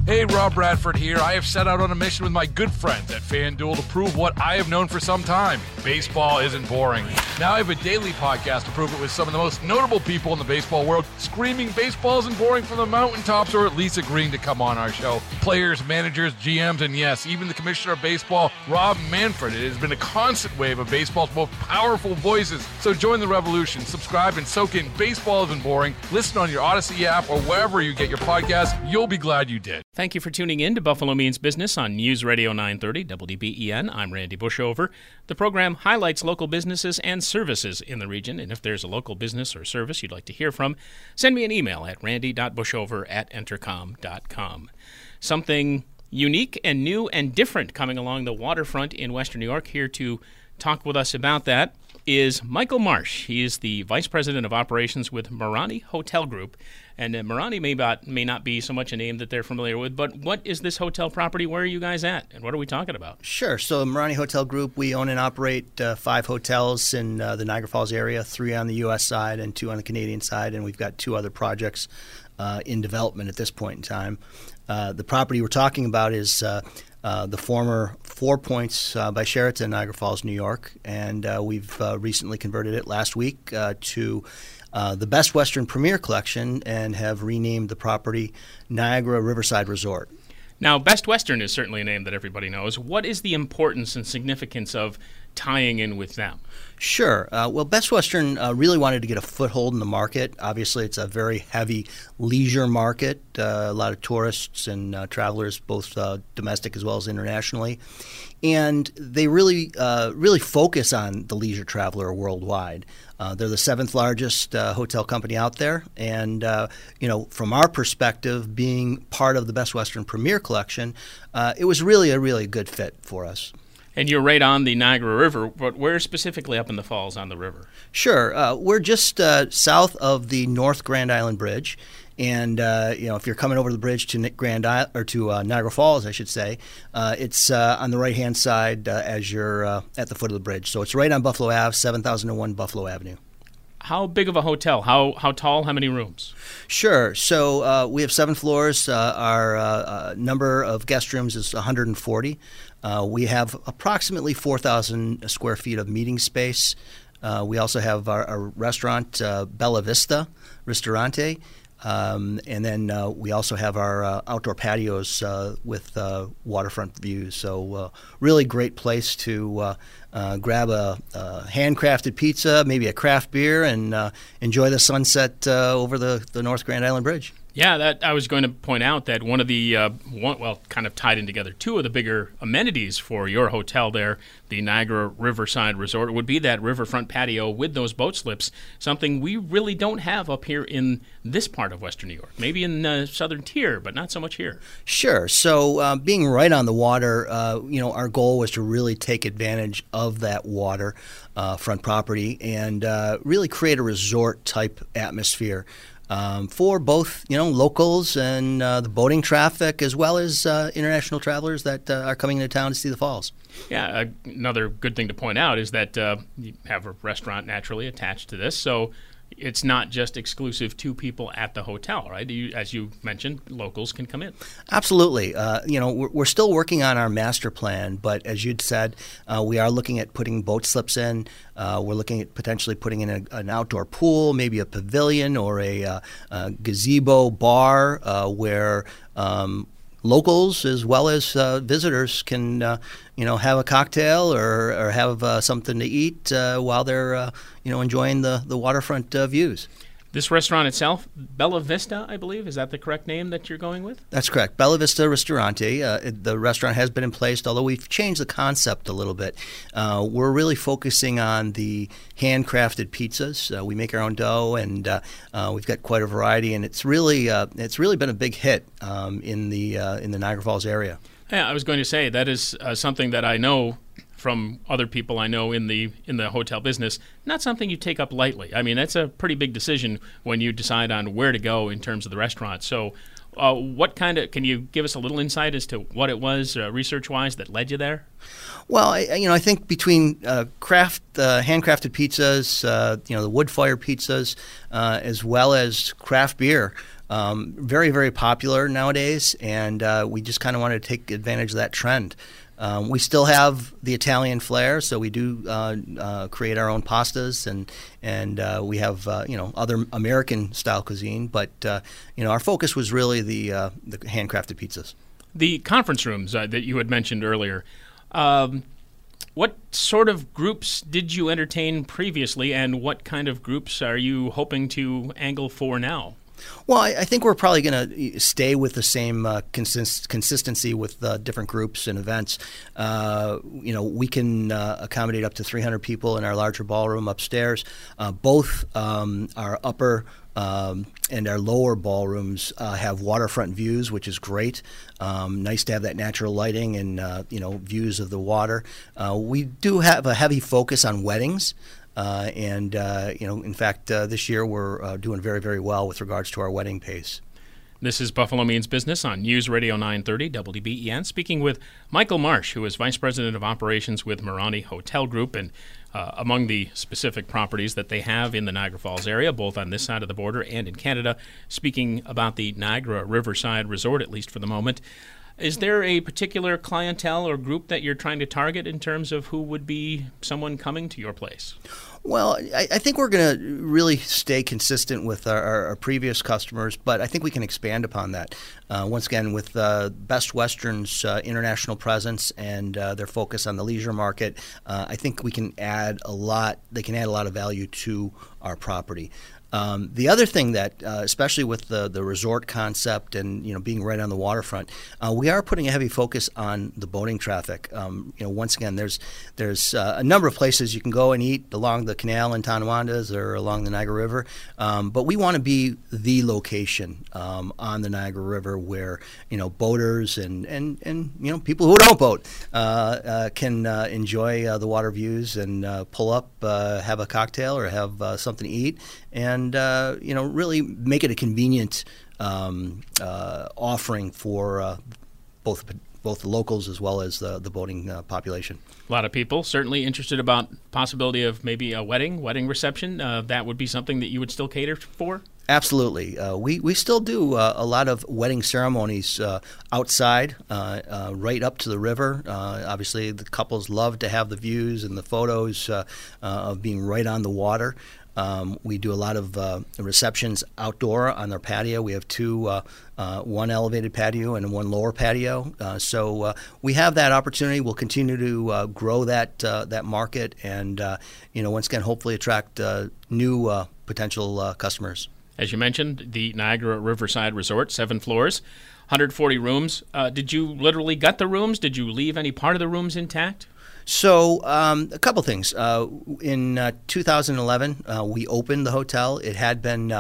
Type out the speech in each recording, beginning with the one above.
Hey, Rob Bradford here. I have set out on a mission with my good friends at FanDuel to prove what I have known for some time. Baseball isn't boring. Now I have a daily podcast to prove it with some of the most notable people in the baseball world, screaming baseball isn't boring from the mountaintops, or at least agreeing to come on our show. Players, managers, GMs, and yes, even the commissioner of baseball, Rob Manfred. It has been a constant wave of baseball's most powerful voices. So join the revolution. Subscribe and soak in Baseball Isn't Boring. Listen on your Odyssey app or wherever you get your podcasts. You'll be glad you did. Thank you for tuning in to Buffalo Means Business on News Radio 930 WBEN. I'm Randy Bushover. The program highlights local businesses and services in the region, and if there's a local business or service you'd like to hear from, send me an email at randy.bushover@entercom.com. Something unique and new and different coming along the waterfront in Western New York. Here to talk with us about that is Michael Marsh. He is the Vice President of Operations with Marani Hotel Group. And Marani may not be so much a name that they're familiar with, but what is this hotel property? Where are you guys at? And what are we talking about? Sure. So Marani Hotel Group, we own and operate 5 hotels in the Niagara Falls area, 3 on the U.S. side and 2 on the Canadian side, and we've got 2 other projects in development at this point in time. The property we're talking about is the former 4 Points by Sheraton, Niagara Falls, New York, and we've recently converted it last week to the Best Western Premier Collection and have renamed the property Niagara Riverside Resort. Now, Best Western is certainly a name that everybody knows. What is the importance and significance of tying in with them? Sure. Well, Best Western really wanted to get a foothold in the market. Obviously, it's a very heavy leisure market, a lot of tourists and travelers, both domestic as well as internationally. And they really focus on the leisure traveler worldwide. They're the 7th largest hotel company out there. And, from our perspective, being part of the Best Western Premier Collection, it was really a really good fit for us. And you're right on the Niagara River, but where specifically up in the falls on the river? Sure. We're just south of the North Grand Island Bridge. And, if you're coming over the bridge to Niagara Falls, I should say, it's on the right-hand side as you're at the foot of the bridge. So it's right on Buffalo Ave, 7001 Buffalo Avenue. How big of a hotel? How tall? How many rooms? Sure. So we have 7 floors. Our number of guest rooms is 140. We have approximately 4,000 square feet of meeting space. We also have our restaurant, Bella Vista Ristorante. And then we also have our outdoor patios with waterfront views. So really great place to grab a handcrafted pizza, maybe a craft beer, and enjoy the sunset over the North Grand Island Bridge. Yeah, that I was going to point out that one of the, kind of tied in together, 2 of the bigger amenities for your hotel there, the Niagara Riverside Resort, would be that riverfront patio with those boat slips, something we really don't have up here in this part of Western New York. Maybe in the southern tier, but not so much here. Sure. So being right on the water, our goal was to really take advantage of that water front property and really create a resort-type atmosphere. For both, locals and the boating traffic, as well as international travelers that are coming into town to see the falls. Yeah, another good thing to point out is that you have a restaurant naturally attached to this, so it's not just exclusive to people at the hotel, right? As you mentioned, locals can come in. Absolutely. We're still working on our master plan, but as you'd said, we are looking at putting boat slips in. We're looking at potentially putting in an outdoor pool, maybe a pavilion or a gazebo bar where locals as well as visitors can, have a cocktail or have something to eat while they're, enjoying the waterfront views. This restaurant itself, Bella Vista, I believe, is that the correct name that you're going with? That's correct. Bella Vista Ristorante. The restaurant has been in place, although we've changed the concept a little bit. We're really focusing on the handcrafted pizzas. We make our own dough, and we've got quite a variety, and it's really been a big hit in the Niagara Falls area. Yeah, I was going to say that is something that I know from other people I know in the hotel business, not something you take up lightly. I mean, that's a pretty big decision when you decide on where to go in terms of the restaurant. So can you give us a little insight as to what it was research-wise that led you there? Well, I think between handcrafted pizzas, the wood fire pizzas, as well as craft beer, Very, very popular nowadays, and we just kind of wanted to take advantage of that trend. We still have the Italian flair, so we do create our own pastas, and we have other American style cuisine. But our focus was really the handcrafted pizzas. The conference rooms that you had mentioned earlier. What sort of groups did you entertain previously, and what kind of groups are you hoping to angle for now? Well, I think we're probably going to stay with the same consistency with different groups and events. We can accommodate up to 300 people in our larger ballroom upstairs. Both our upper and our lower ballrooms have waterfront views, which is great. Nice to have that natural lighting and views of the water. We do have a heavy focus on weddings. In fact, this year we're doing very, very well with regards to our wedding pace. This is Buffalo Means Business on News Radio 930 WBEN, speaking with Michael Marsh, who is Vice President of Operations with Marani Hotel Group, and among the specific properties that they have in the Niagara Falls area, both on this side of the border and in Canada, speaking about the Niagara Riverside Resort, at least for the moment. Is there a particular clientele or group that you're trying to target in terms of who would be someone coming to your place? Well, I think we're going to really stay consistent with our previous customers, but I think we can expand upon that. Once again, with Best Western's international presence and their focus on the leisure market, I think we can add a lot. They can add a lot of value to our property. The other thing that, especially with the resort concept and being right on the waterfront, we are putting a heavy focus on the boating traffic. Once again, there's a number of places you can go and eat along the canal in Tonawanda or along the Niagara River, but we want to be the location on the Niagara River where boaters and people who don't boat can enjoy the water views and pull up, have a cocktail or have something to eat. And really make it a convenient offering for both the locals as well as the boating population. A lot of people certainly interested about possibility of maybe a wedding reception. That would be something that you would still cater for? Absolutely. We still do a lot of wedding ceremonies outside, right up to the river. Obviously, the couples love to have the views and the photos of being right on the water. We do a lot of receptions outdoor on our patio. We have two, one elevated patio and one lower patio. So we have that opportunity. We'll continue to grow that market and, once again, hopefully attract new potential customers. As you mentioned, the Niagara Riverside Resort, 7 floors, 140 rooms. Did you literally gut the rooms? Did you leave any part of the rooms intact? So a couple things. In 2011, we opened the hotel. It had been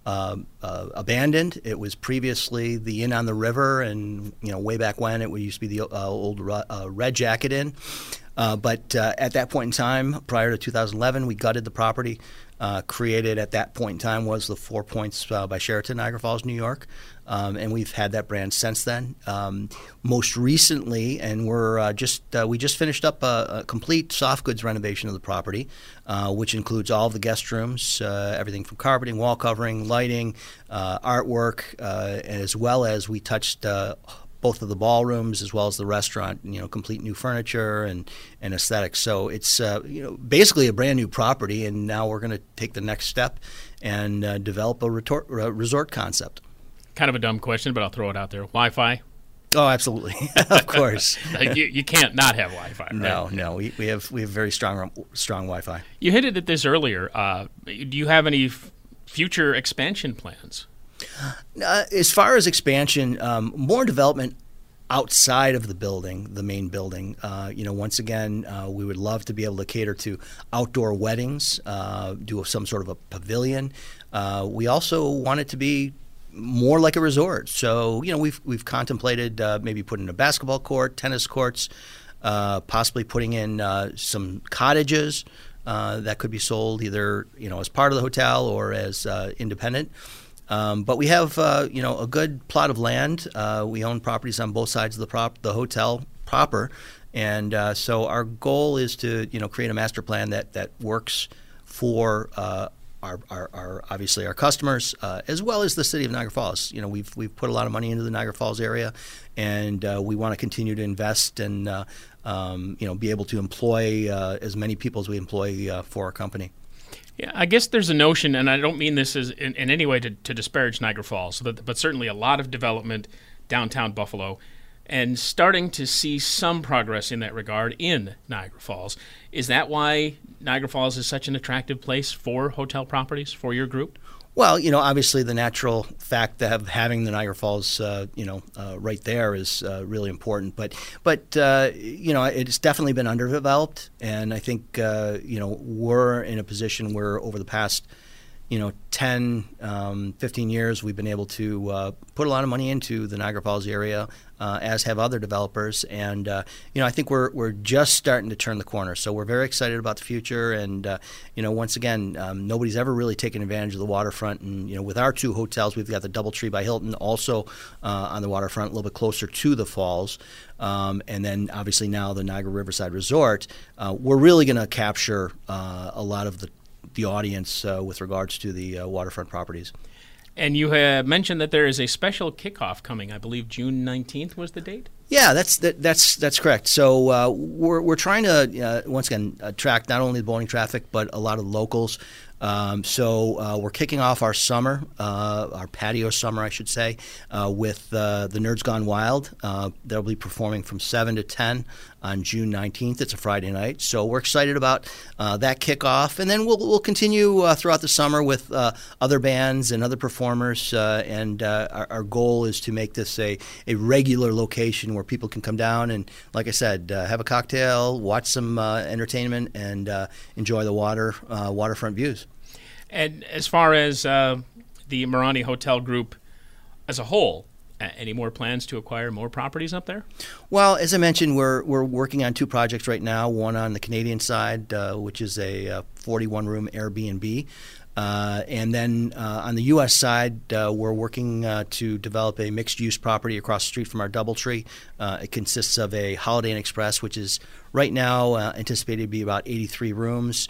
abandoned. It was previously the Inn on the River, and way back when it used to be the old Red Jacket Inn. But at that point in time, prior to 2011, we gutted the property. Created at that point in time was the 4 Points by Sheraton, Niagara Falls, New York. And we've had that brand since then. Most recently, and we just finished up a complete soft goods renovation of the property, which includes all of the guest rooms, everything from carpeting, wall covering, lighting, artwork, as well as we touched both of the ballrooms as well as the restaurant, complete new furniture and aesthetics. So it's basically a brand new property, and now we're going to take the next step and develop a resort concept. Kind of a dumb question, but I'll throw it out there. Wi-Fi? Oh, absolutely, of course. You can't not have Wi-Fi, right? No, we have very strong Wi-Fi. You hinted at this earlier. Do you have any future expansion plans? As far as expansion, more development outside of the building, the main building. Once again, we would love to be able to cater to outdoor weddings, do some sort of a pavilion. We also want it to be more like a resort. So, we've contemplated maybe putting a basketball court, tennis courts, possibly putting in some cottages that could be sold either, as part of the hotel or as independent. But we have, a good plot of land. We own properties on both sides of the hotel proper. And so our goal is to, create a master plan that works for our obviously our customers, as well as the city of Niagara Falls. We've put a lot of money into the Niagara Falls area, and we want to continue to invest and be able to employ as many people as we employ for our company. Yeah, I guess there's a notion, and I don't mean this as in any way to disparage Niagara Falls, but certainly a lot of development downtown Buffalo, and starting to see some progress in that regard in Niagara Falls. Is that why Niagara Falls is such an attractive place for hotel properties for your group? Well, obviously the natural fact of having the Niagara Falls, right there is really important. But it's definitely been underdeveloped, and I think we're in a position where over the past 10, 15 years, we've been able to put a lot of money into the Niagara Falls area, as have other developers. And, I think we're just starting to turn the corner. So we're very excited about the future. And, once again, nobody's ever really taken advantage of the waterfront. And, with our two hotels, we've got the DoubleTree by Hilton also on the waterfront, a little bit closer to the falls. And then, obviously, now the Niagara Riverside Resort. We're really going to capture a lot of the audience with regards to the waterfront properties. And you have mentioned that there is a special kickoff coming. I believe June 19th was the date? Yeah, that's correct. So we're trying to once again attract not only the boating traffic but a lot of locals. So we're kicking off our summer, our patio summer, I should say, with the Nerds Gone Wild. They'll be performing from 7 to 10 on June 19th. It's a Friday night. So we're excited about that kickoff. And then we'll continue throughout the summer with other bands and other performers. And our goal is to make this a regular location where people can come down and, like I said, have a cocktail, watch some entertainment, and enjoy the waterfront views. And as far as the Marani Hotel Group as a whole, any more plans to acquire more properties up there? Well, as I mentioned, we're working on two projects right now. One on the Canadian side, which is a 41-room Airbnb. And then on the U.S. side, we're working to develop a mixed-use property across the street from our DoubleTree. It consists of a Holiday Inn Express, which is right now anticipated to be about 83 rooms,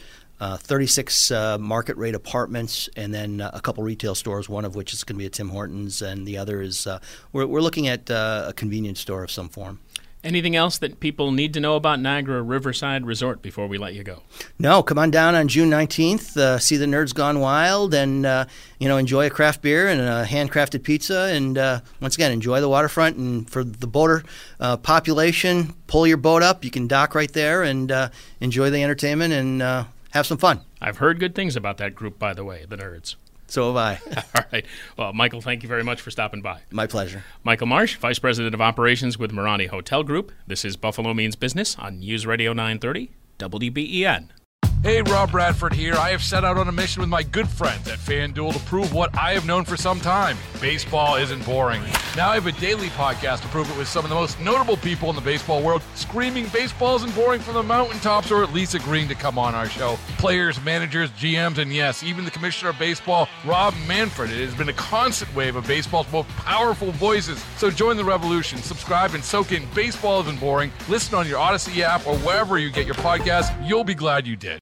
36 market rate apartments, and then a couple retail stores, one of which is going to be a Tim Hortons, and the other is we're looking at a convenience store of some form. Anything else that people need to know about Niagara Riverside Resort before we let you go? No, come on down on June 19th, see the Nerds Gone Wild, and enjoy a craft beer and a handcrafted pizza, and once again, enjoy the waterfront. And for the boater population, pull your boat up. You can dock right there and enjoy the entertainment and have some fun. I've heard good things about that group, by the way, the Nerds. So have I. All right. Well, Michael, thank you very much for stopping by. My pleasure. Michael Marsh, Vice President of Operations with Marani Hotel Group. This is Buffalo Means Business on News Radio 930, WBEN. Hey, Rob Bradford here. I have set out on a mission with my good friends at FanDuel to prove what I have known for some time. Baseball isn't boring. Now I have a daily podcast to prove it with some of the most notable people in the baseball world, screaming baseball isn't boring from the mountaintops, or at least agreeing to come on our show. Players, managers, GMs, and yes, even the commissioner of baseball, Rob Manfred. It has been a constant wave of baseball's most powerful voices. So join the revolution. Subscribe and soak in Baseball Isn't Boring. Listen on your Odyssey app or wherever you get your podcasts. You'll be glad you did.